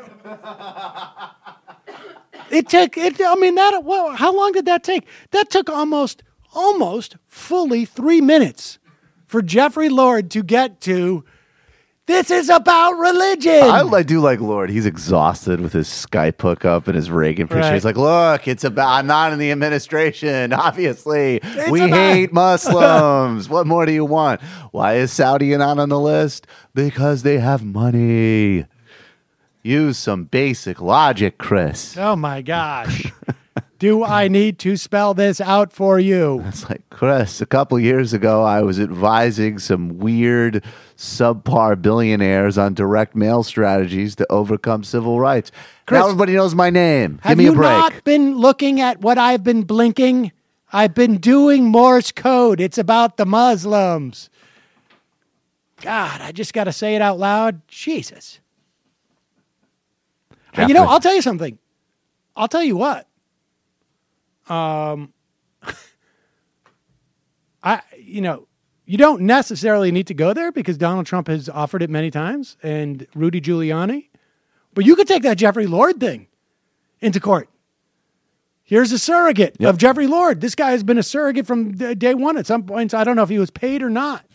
how long did that take? That took almost fully 3 minutes for Jeffrey Lord to get to, this is about religion. I do like Lord. He's exhausted with his Skype hookup and his Reagan picture. He's like, look, I'm not in the administration, obviously. We hate Muslims. What more do you want? Why is Saudi not on the list? Because they have money. Use some basic logic, Chris. Oh, my gosh. Do I need to spell this out for you? It's like, Chris, a couple years ago, I was advising some weird subpar billionaires on direct mail strategies to overcome civil rights. Chris, now everybody knows my name. Give Have me a you break. not been looking at what I've been blinking? I've been doing Morse code. It's about the Muslims. God, I just got to say it out loud. Jesus. And you know, I'll tell you something. I'll tell you what. You don't necessarily need to go there because Donald Trump has offered it many times and Rudy Giuliani, but you could take that Jeffrey Lord thing into court. Here's a surrogate of Jeffrey Lord. This guy has been a surrogate from day one at some points. I don't know if he was paid or not.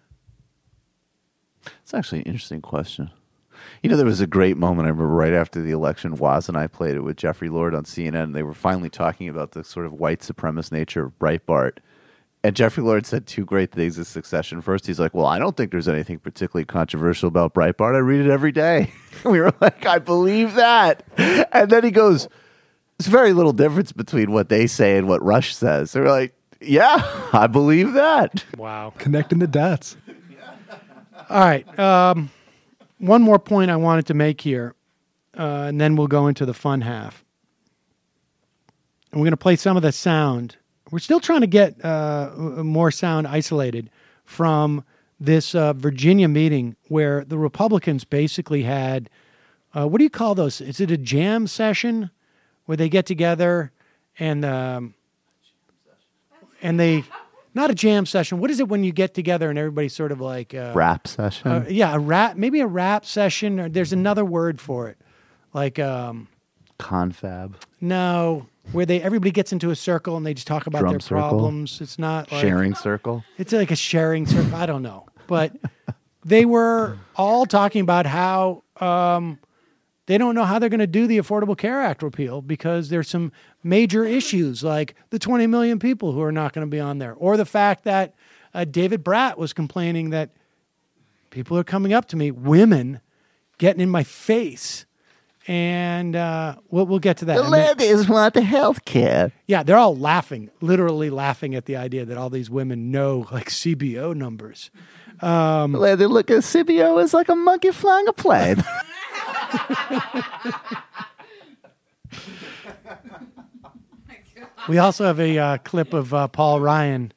It's actually an interesting question. You know, there was a great moment, I remember right after the election, Woz and I played it with Jeffrey Lord on CNN, and they were finally talking about the sort of white supremacist nature of Breitbart. And Jeffrey Lord said two great things in succession. First, he's like, well, I don't think there's anything particularly controversial about Breitbart. I read it every day. We were like, I believe that. And then he goes, there's very little difference between what they say and what Rush says. So we're like, yeah, I believe that. Wow. Connecting the dots. All right. One more point I wanted to make here, and then we'll go into the fun half. And we're going to play some of the sound. We're still trying to get more sound isolated from this Virginia meeting where the Republicans basically had, what do you call those? Is it a jam session where they get together and they... Not a jam session. What is it when you get together and everybody's sort of like... rap session? Maybe a rap session. Or there's another word for it. Like... confab? No, where everybody gets into a circle and they just talk about their problems. It's not like... Sharing circle? It's like a sharing circle. I don't know. But they were all talking about how... they don't know how they're going to do the Affordable Care Act repeal because there's some major issues like the 20 million people who are not going to be on there, or the fact that David Bratt was complaining that people are coming up to me, women, getting in my face. And we'll get to that. The ladies want the health care. Yeah, they're all laughing, literally laughing at the idea that all these women know like CBO numbers. They look at CBO as like a monkey flying a plane. We also have a clip of Paul Ryan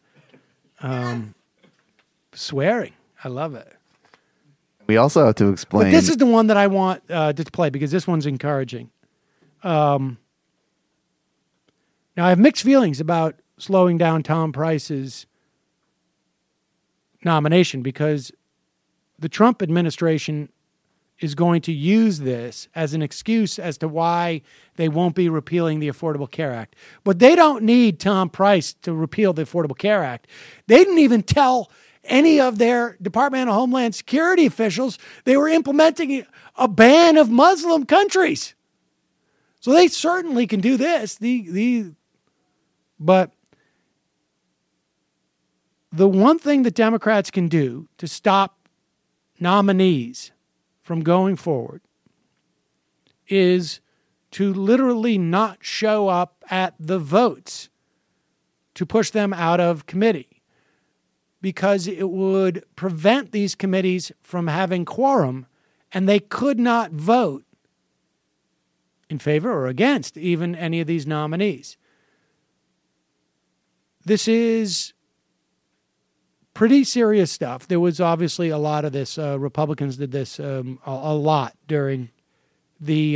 swearing. I love it. We also have to explain. But this is the one that I want to play because this one's encouraging. Now, I have mixed feelings about slowing down Tom Price's nomination because the Trump administration is going to use this as an excuse as to why they won't be repealing the Affordable Care Act. But they don't need Tom Price to repeal the Affordable Care Act. They didn't even tell any of their Department of Homeland Security officials they were implementing a ban of Muslim countries. So they certainly can do this. But the one thing that Democrats can do to stop nominees from going forward is to literally not show up at the votes to push them out of committee, because it would prevent these committees from having quorum and they could not vote in favor or against even any of these nominees. This is pretty serious stuff. There was obviously a lot of this. Republicans did this a lot during the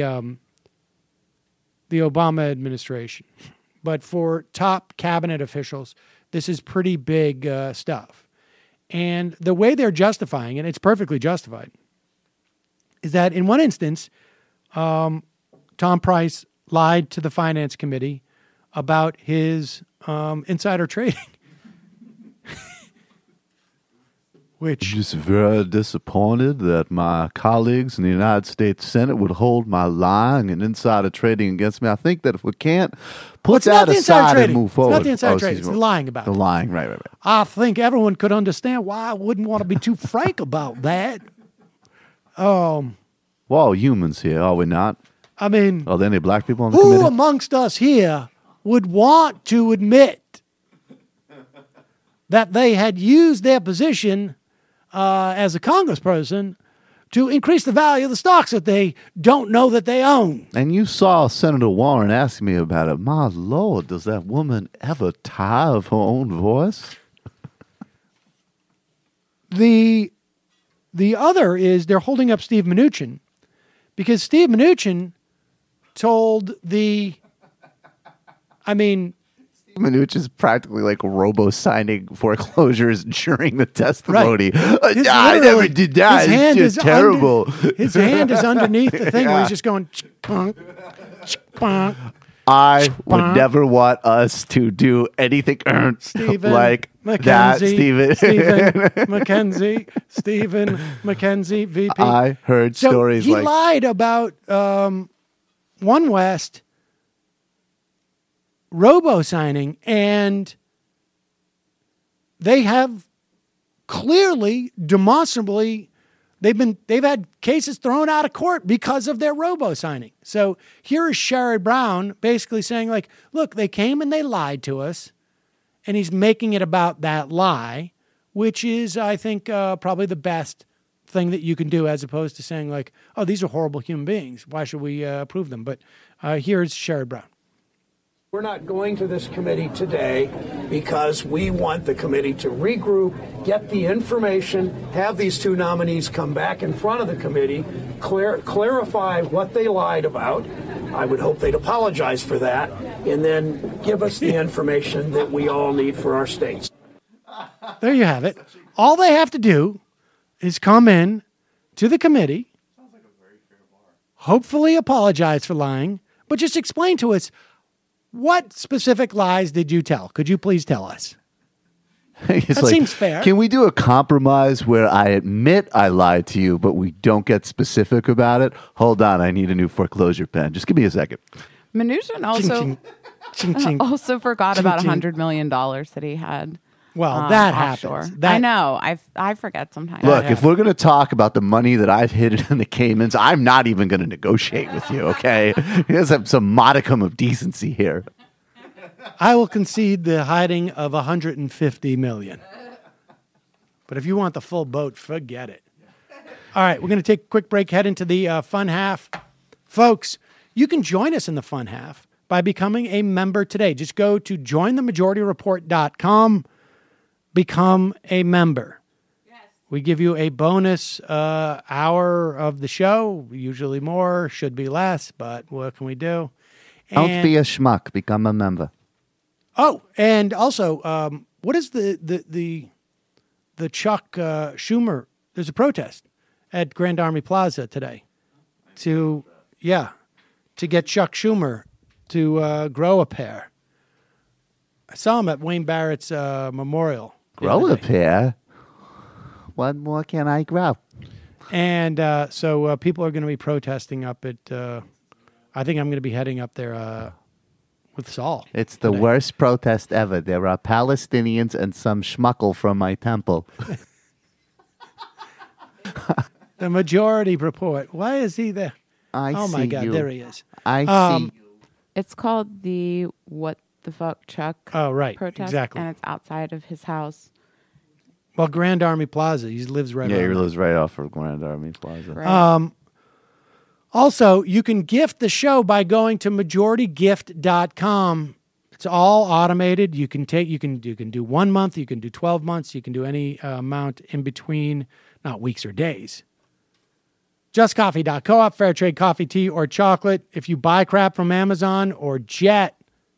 Obama administration. But for top cabinet officials, this is pretty big stuff. And the way they're justifying it, it's perfectly justified, is that in one instance, Tom Price lied to the Finance Committee about his insider trading. I'm just very disappointed that my colleagues in the United States Senate would hold my lying and insider trading against me. I think that if we can't put that aside and move forward. It's not the insider trading. It's the lying about it. The lying, right. I think everyone could understand why I wouldn't want to be too frank about that. We're all humans here, are we not? I mean, are there any black people on the who committee? amongst us here would want to admit that they had used their position as a congressperson to increase the value of the stocks that they don't know that they own. And you saw Senator Warren ask me about it. My Lord, does that woman ever tire of her own voice? The other is they're holding up Steve Mnuchin because Steve Mnuchin told Mnuchin is practically like robo-signing foreclosures during the testimony. Right. I never did that. His hand it's just is terrible. His hand is underneath the thing where he's just going, chunk, chunk. I would never want us to do anything Stephen like that, Stephen. Stephen McKenzie, VP. I heard stories he like... He lied about One West robo-signing, and they have clearly, demonstrably, they've had cases thrown out of court because of their robo-signing. So here is Sherrod Brown basically saying, like, look, they came and they lied to us, and he's making it about that lie, which is, I think, probably the best thing that you can do, as opposed to saying, like, oh, these are horrible human beings. Why should we approve them? But here's Sherrod Brown. We're not going to this committee today because we want the committee to regroup, get the information, have these two nominees come back in front of the committee, clarify what they lied about. I would hope they'd apologize for that, and then give us the information that we all need for our states. There you have it. All they have to do is come in to the committee, hopefully apologize for lying, but just explain to us, what specific lies did you tell? Could you please tell us? That seems fair. Can we do a compromise where I admit I lied to you, but we don't get specific about it? Hold on, I need a new foreclosure pen. Just give me a second. Mnuchin also forgot about $100 million that he had. Well, that offshore. happens. I know. I forget sometimes. Look, if we're going to talk about the money that I've hidden in the Caymans, I'm not even going to negotiate with you, okay? There's some modicum of decency here. I will concede the hiding of $150 million. But if you want the full boat, forget it. All right, we're going to take a quick break, head into the fun half. Folks, you can join us in the fun half by becoming a member today. Just go to jointhemajorityreport.com. Become a member. Yes. We give you a bonus hour of the show, usually more, should be less, but what can we do? Don't be a schmuck. Become a member. Oh, and also, what is the Chuck Schumer? There's a protest at Grand Army Plaza today to get Chuck Schumer to grow a pair. I saw him at Wayne Barrett's memorial. Grow a pair? What more can I grow? And so people are going to be protesting up at, I think I'm going to be heading up there with Saul. It's the worst protest ever. There are Palestinians and some schmuckle from my temple. The Majority Report. Why is he there? Oh my God, there he is. I see. It's called the What the Fuck Chuck protest. Exactly. And it's outside of his house. Well, Grand Army Plaza. He lives right Yeah, around. he lives right off of Grand Army Plaza. Right. Also, you can gift the show by going to majoritygift.com. It's all automated. You can do 1 month, you can do 12 months, you can do any amount in between, not weeks or days. JustCoffee.coop, fair trade coffee, tea, or chocolate. If you buy crap from Amazon or Jet,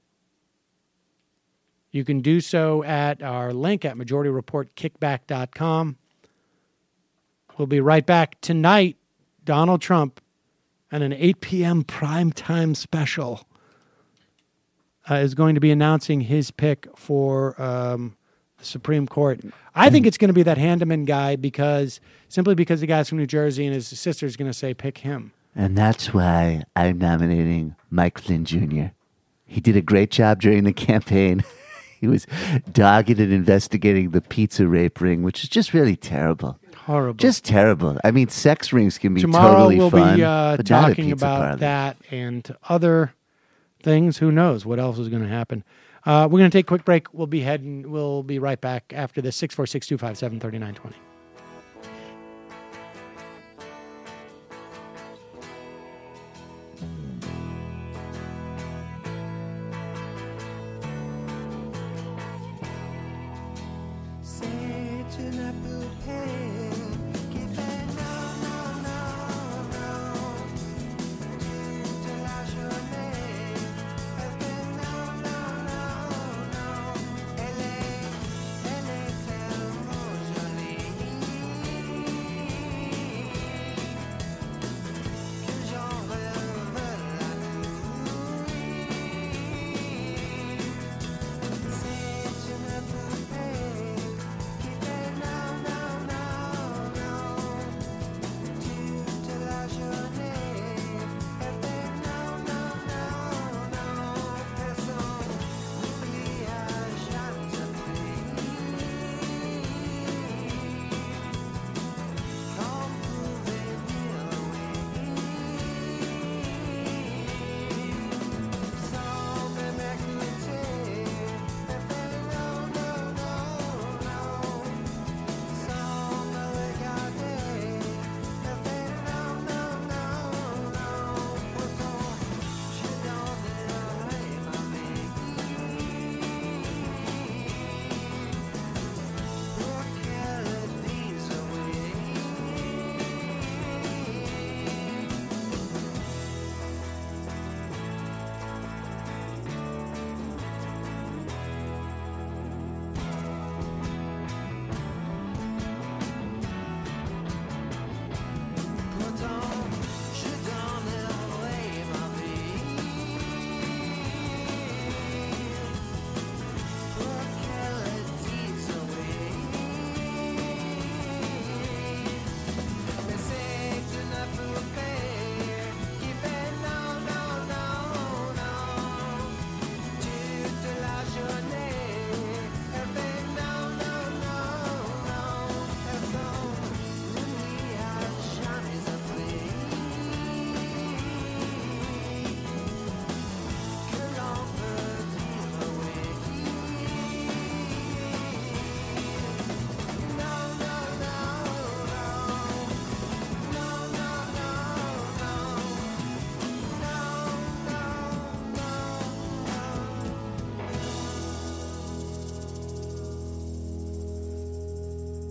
you can do so at our link at majorityreportkickback.com. We'll be right back tonight. Donald Trump and an 8 p.m. primetime special is going to be announcing his pick for the Supreme Court. I think it's going to be that Handeman guy simply because the guy's from New Jersey and his sister's going to say pick him. And that's why I'm nominating Mike Flynn Jr. He did a great job during the campaign. He was dogged in investigating the pizza rape ring, which is just really terrible. Horrible. Just terrible. I mean, sex rings can be Tomorrow totally we'll fun. be but not a talking pizza about parlor. that and other things. Who knows what else is going to happen? We're going to take a quick break. We'll be right back after this. 646-257-3920.